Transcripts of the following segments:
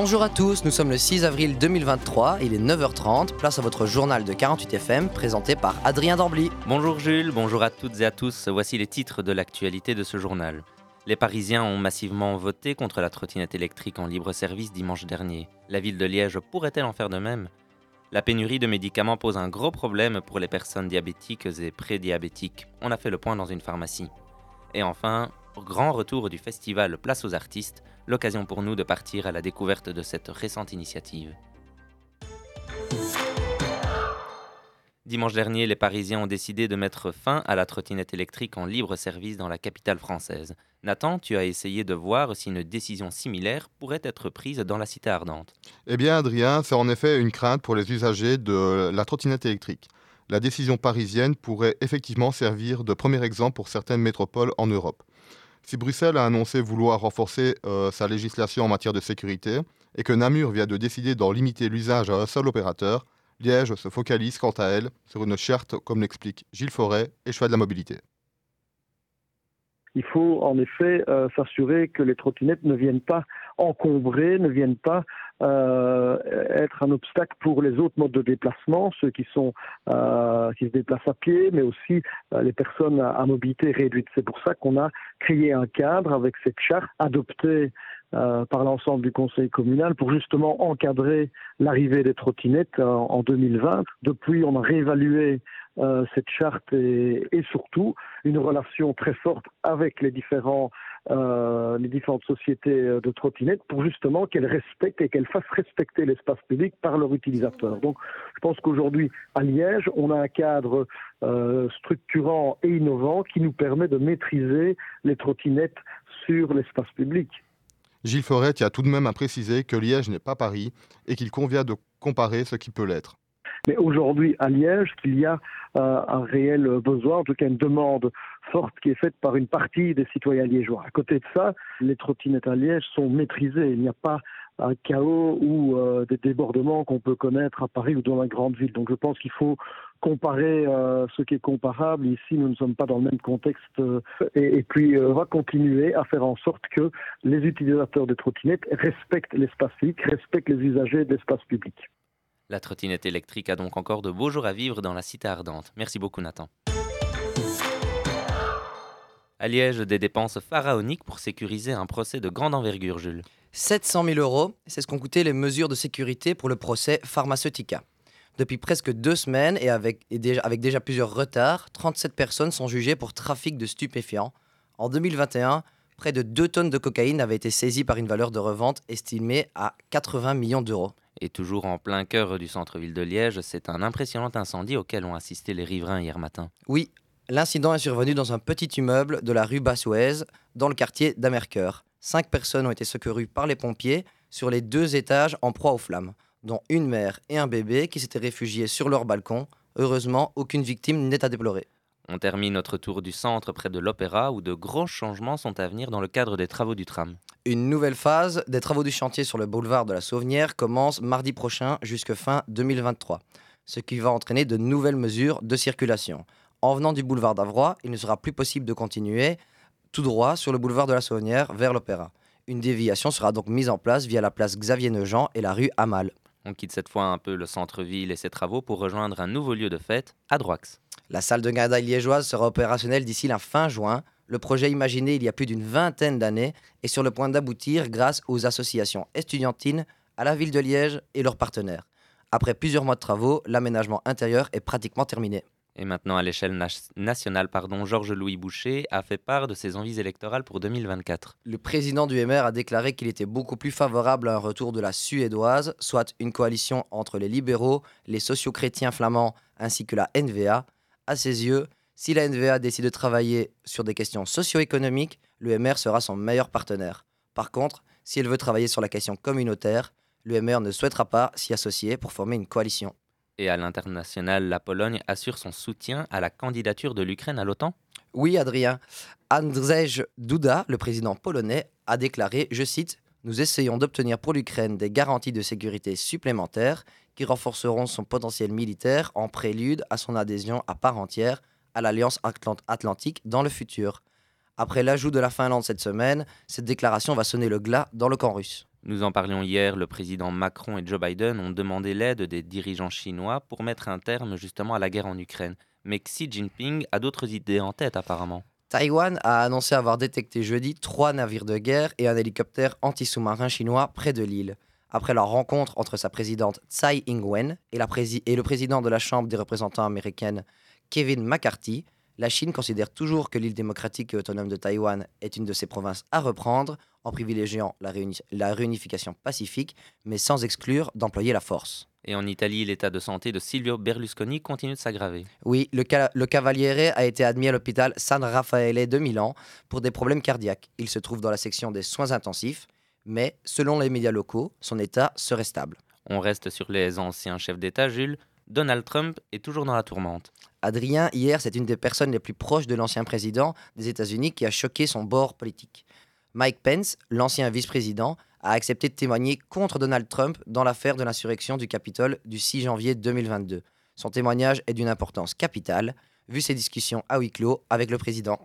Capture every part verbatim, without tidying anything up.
Bonjour à tous, nous sommes le six avril deux mille vingt-trois, il est neuf heures trente, place à votre journal de quarante-huit F M présenté par Adrien Dambly. Bonjour Jules, bonjour à toutes et à tous, voici les titres de l'actualité de ce journal. Les Parisiens ont massivement voté contre la trottinette électrique en libre service dimanche dernier. La ville de Liège pourrait-elle en faire de même ? La pénurie de médicaments pose un gros problème pour les personnes diabétiques et prédiabétiques. On a fait le point dans une pharmacie. Et enfin, grand retour du festival Place aux artistes, l'occasion pour nous de partir à la découverte de cette récente initiative. Dimanche dernier, les Parisiens ont décidé de mettre fin à la trottinette électrique en libre service dans la capitale française. Nathan, tu as essayé de voir si une décision similaire pourrait être prise dans la cité ardente. Eh bien, Adrien, c'est en effet une crainte pour les usagers de la trottinette électrique. La décision parisienne pourrait effectivement servir de premier exemple pour certaines métropoles en Europe. Si Bruxelles a annoncé vouloir renforcer euh, sa législation en matière de sécurité et que Namur vient de décider d'en limiter l'usage à un seul opérateur, Liège se focalise quant à elle sur une charte, comme l'explique Gilles Forêt, et choix de la mobilité. Il faut en effet euh, s'assurer que les trottinettes ne viennent pas encombrer, ne viennent pas euh, être un obstacle pour les autres modes de déplacement, ceux qui sont euh, qui se déplacent à pied, mais aussi euh, les personnes à, à mobilité réduite. C'est pour ça qu'on a créé un cadre avec cette charte adoptée euh, par l'ensemble du conseil communal pour justement encadrer l'arrivée des trottinettes en, en deux mille vingt. Depuis, on a réévalué Euh, cette charte et, et surtout une relation très forte avec les, différents, euh, les différentes sociétés de trottinettes pour justement qu'elles respectent et qu'elles fassent respecter l'espace public par leurs utilisateurs. Donc je pense qu'aujourd'hui à Liège, on a un cadre euh, structurant et innovant qui nous permet de maîtriser les trottinettes sur l'espace public. Gilles Forêt tient tout de même à préciser que Liège n'est pas Paris et qu'il convient de comparer ce qui peut l'être. Mais aujourd'hui, à Liège, qu'il y a euh, un réel besoin, en tout cas une demande forte qui est faite par une partie des citoyens liégeois. À côté de ça, les trottinettes à Liège sont maîtrisées. Il n'y a pas un chaos ou euh, des débordements qu'on peut connaître à Paris ou dans la grande ville. Donc je pense qu'il faut comparer euh, ce qui est comparable. Ici, nous ne sommes pas dans le même contexte. Euh, et, et puis, euh, on va continuer à faire en sorte que les utilisateurs de trottinettes respectent l'espace public, respectent les usagers de l'espace public. La trottinette électrique a donc encore de beaux jours à vivre dans la cité ardente. Merci beaucoup Nathan. À Liège, des dépenses pharaoniques pour sécuriser un procès de grande envergure, Jules. sept cent mille euros, c'est ce qu'ont coûté les mesures de sécurité pour le procès Pharmaceutica. Depuis presque deux semaines et avec, et déjà, avec déjà plusieurs retards, trente-sept personnes sont jugées pour trafic de stupéfiants. En deux mille vingt et un, près de deux tonnes de cocaïne avaient été saisies par une valeur de revente estimée à quatre-vingts millions d'euros. Et toujours en plein cœur du centre-ville de Liège, c'est un impressionnant incendie auquel ont assisté les riverains hier matin. Oui, l'incident est survenu dans un petit immeuble de la rue Bassouez, dans le quartier d'Amercœur. Cinq personnes ont été secourues par les pompiers sur les deux étages en proie aux flammes, dont une mère et un bébé qui s'étaient réfugiés sur leur balcon. Heureusement, aucune victime n'est à déplorer. On termine notre tour du centre près de l'Opéra où de gros changements sont à venir dans le cadre des travaux du tram. Une nouvelle phase des travaux du chantier sur le boulevard de la Sauvenière commence mardi prochain jusqu'à fin deux mille vingt-trois, ce qui va entraîner de nouvelles mesures de circulation. En venant du boulevard d'Avroy, il ne sera plus possible de continuer tout droit sur le boulevard de la Sauvenière vers l'Opéra. Une déviation sera donc mise en place via la place Xavier-Neujean et la rue Amal. On quitte cette fois un peu le centre-ville et ses travaux pour rejoindre un nouveau lieu de fête, à Droix. La salle de gadaille liégeoise sera opérationnelle d'ici la fin juin. Le projet imaginé il y a plus d'une vingtaine d'années est sur le point d'aboutir grâce aux associations estudiantines, à la ville de Liège et leurs partenaires. Après plusieurs mois de travaux, l'aménagement intérieur est pratiquement terminé. Et maintenant, à l'échelle na- nationale, pardon, Georges-Louis Boucher a fait part de ses envies électorales pour deux mille vingt-quatre. Le président du M R a déclaré qu'il était beaucoup plus favorable à un retour de la suédoise, soit une coalition entre les libéraux, les socio-chrétiens flamands ainsi que la N V A. À ses yeux, si la N V A décide de travailler sur des questions socio-économiques, le M R sera son meilleur partenaire. Par contre, si elle veut travailler sur la question communautaire, le M R ne souhaitera pas s'y associer pour former une coalition. Et à l'international, la Pologne assure son soutien à la candidature de l'Ukraine à l'OTAN. Oui, Adrien. Andrzej Duda, le président polonais, a déclaré, je cite, « Nous essayons d'obtenir pour l'Ukraine des garanties de sécurité supplémentaires qui renforceront son potentiel militaire en prélude à son adhésion à part entière à l'Alliance Atlant- Atlantique dans le futur. » Après l'ajout de la Finlande cette semaine, cette déclaration va sonner le glas dans le camp russe. Nous en parlions hier, le président Macron et Joe Biden ont demandé l'aide des dirigeants chinois pour mettre un terme justement à la guerre en Ukraine. Mais Xi Jinping a d'autres idées en tête apparemment. Taïwan a annoncé avoir détecté jeudi trois navires de guerre et un hélicoptère anti-sous-marin chinois près de l'île. Après leur rencontre entre sa présidente Tsai Ing-wen et, la prési- et le président de la Chambre des représentants américaine Kevin McCarthy, la Chine considère toujours que l'île démocratique et autonome de Taïwan est une de ses provinces à reprendre, en privilégiant la, réuni- la réunification pacifique, mais sans exclure d'employer la force. Et en Italie, l'état de santé de Silvio Berlusconi continue de s'aggraver. Oui, le, ca- le Cavaliere a été admis à l'hôpital San Raffaele de Milan pour des problèmes cardiaques. Il se trouve dans la section des soins intensifs, mais selon les médias locaux, son état serait stable. On reste sur les anciens chefs d'État, Jules. Donald Trump est toujours dans la tourmente. Adrien, hier, c'est une des personnes les plus proches de l'ancien président des États-Unis qui a choqué son bord politique. Mike Pence, l'ancien vice-président, a accepté de témoigner contre Donald Trump dans l'affaire de l'insurrection du Capitole du six janvier deux mille vingt-deux. Son témoignage est d'une importance capitale, vu ses discussions à huis clos avec le président.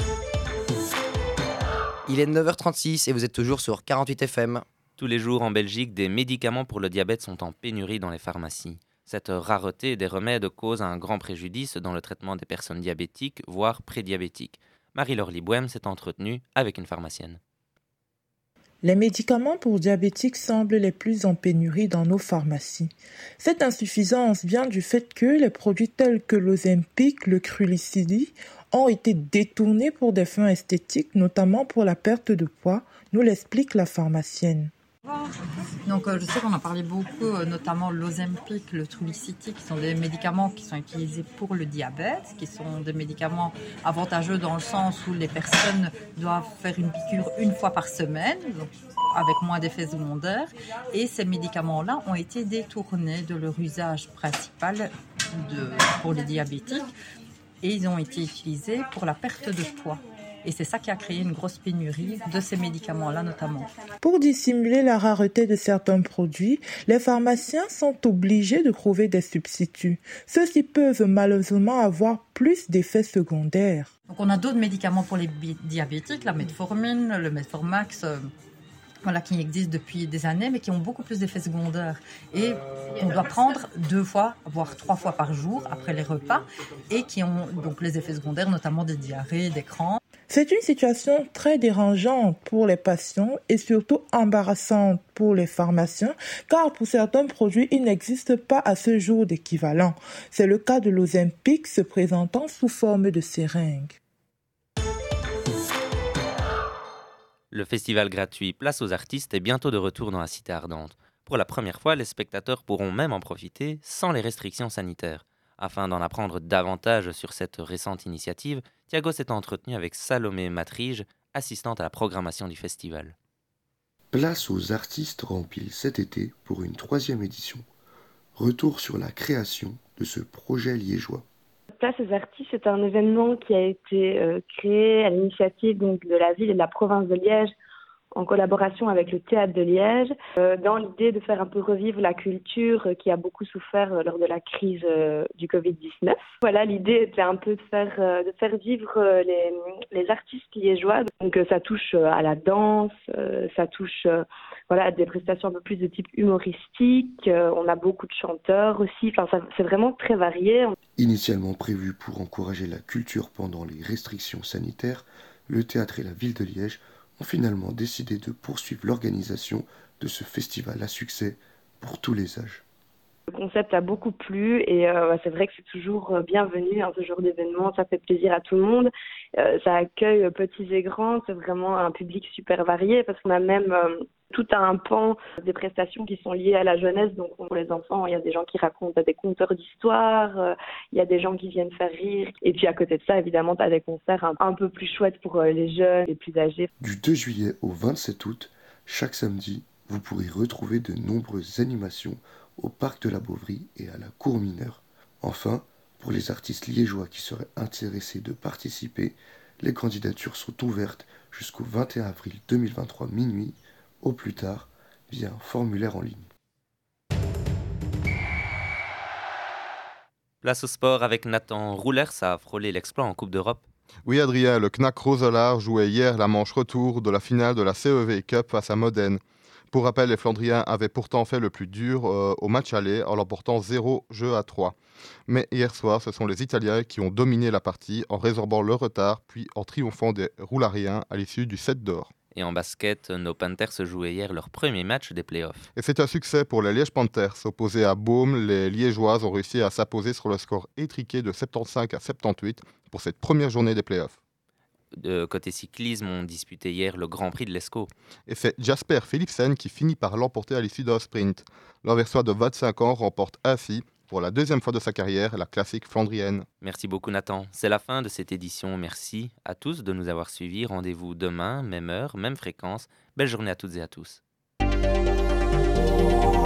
Il est neuf heures trente-six et vous êtes toujours sur quarante-huit F M. Tous les jours en Belgique, des médicaments pour le diabète sont en pénurie dans les pharmacies. Cette rareté des remèdes cause un grand préjudice dans le traitement des personnes diabétiques, voire prédiabétiques. Marie-Laure Libouem s'est entretenue avec une pharmacienne. Les médicaments pour diabétiques semblent les plus en pénurie dans nos pharmacies. Cette insuffisance vient du fait que les produits tels que l'Ozempic, le Trulicity ont été détournés pour des fins esthétiques, notamment pour la perte de poids, nous l'explique la pharmacienne. Donc euh, je sais qu'on a parlé beaucoup, euh, notamment l'Ozempic, le Trulicity, qui sont des médicaments qui sont utilisés pour le diabète, qui sont des médicaments avantageux dans le sens où les personnes doivent faire une piqûre une fois par semaine, donc avec moins d'effets secondaires. Et ces médicaments-là ont été détournés de leur usage principal de, pour les diabétiques et ils ont été utilisés pour la perte de poids. Et c'est ça qui a créé une grosse pénurie de ces médicaments-là notamment. Pour dissimuler la rareté de certains produits, les pharmaciens sont obligés de trouver des substituts. Ceux-ci peuvent malheureusement avoir plus d'effets secondaires. Donc on a d'autres médicaments pour les bi- diabétiques, la metformine, le Metformax, euh, voilà, qui existent depuis des années, mais qui ont beaucoup plus d'effets secondaires. Et on doit prendre deux fois, voire trois fois par jour après les repas, et qui ont donc les effets secondaires, notamment des diarrhées, des crampes. C'est une situation très dérangeante pour les patients et surtout embarrassante pour les pharmaciens, car pour certains produits, il n'existe pas à ce jour d'équivalent. C'est le cas de l'Ozempic se présentant sous forme de seringue. Le festival gratuit Place aux artistes est bientôt de retour dans la Cité ardente. Pour la première fois, les spectateurs pourront même en profiter sans les restrictions sanitaires. Afin d'en apprendre davantage sur cette récente initiative, Thiago s'est entretenu avec Salomé Matrige, assistante à la programmation du festival. Place aux artistes remplit cet été pour une troisième édition. Retour sur la création de ce projet liégeois. Place aux artistes, c'est un événement qui a été euh, créé à l'initiative donc, de la ville et de la province de Liège en collaboration avec le Théâtre de Liège, euh, dans l'idée de faire un peu revivre la culture euh, qui a beaucoup souffert euh, lors de la crise euh, du covid dix-neuf. Voilà, l'idée était un peu de faire, euh, de faire vivre euh, les, les artistes liégeois. Donc euh, ça touche euh, à la danse, euh, ça touche euh, voilà, à des prestations un peu plus de type humoristique. Euh, on a beaucoup de chanteurs aussi, enfin, ça, c'est vraiment très varié. Initialement prévu pour encourager la culture pendant les restrictions sanitaires, le théâtre et la ville de Liège ont finalement décidé de poursuivre l'organisation de ce festival à succès pour tous les âges. Le concept a beaucoup plu et euh, c'est vrai que c'est toujours bienvenu, hein, ce genre d'événement, ça fait plaisir à tout le monde. Euh, ça accueille petits et grands, c'est vraiment un public super varié parce qu'on a même euh, tout un pan des prestations qui sont liées à la jeunesse. Donc pour les enfants, il y a des gens qui racontent des conteurs d'histoire, euh, il y a des gens qui viennent faire rire. Et puis à côté de ça, évidemment, tu as des concerts un, un peu plus chouettes pour euh, les jeunes, les plus âgés. Du deux juillet au vingt-sept août, chaque samedi, vous pourrez retrouver de nombreuses animations au parc de la Bovry et à la Cour Mineure. Enfin, pour les artistes liégeois qui seraient intéressés de participer, les candidatures sont ouvertes jusqu'au vingt et un avril deux mille vingt-trois minuit, au plus tard, via un formulaire en ligne. Place au sport avec Nathan Roulers, ça a frôlé l'exploit en Coupe d'Europe. Oui, Adrien, le C N A C Roselard jouait hier la manche retour de la finale de la C E V Cup face à Modène. Pour rappel, les Flandriens avaient pourtant fait le plus dur euh, au match aller en l'emportant zéro jeux à trois. Mais hier soir, ce sont les Italiens qui ont dominé la partie en résorbant leur retard, puis en triomphant des Roulariens à l'issue du set d'or. Et en basket, nos Panthers jouaient hier leur premier match des playoffs. Et c'est un succès pour les Liège Panthers. Opposés à Baume, les Liégeoises ont réussi à s'imposer sur le score étriqué de soixante-quinze à soixante-dix-huit pour cette première journée des playoffs. De côté cyclisme, on disputait hier le Grand Prix de l'Escaut. Et c'est Jasper Philipsen qui finit par l'emporter à l'issue d'un sprint. L'Anversois de vingt-cinq ans remporte ainsi, pour la deuxième fois de sa carrière, la classique flandrienne. Merci beaucoup Nathan. C'est la fin de cette édition. Merci à tous de nous avoir suivis. Rendez-vous demain, même heure, même fréquence. Belle journée à toutes et à tous.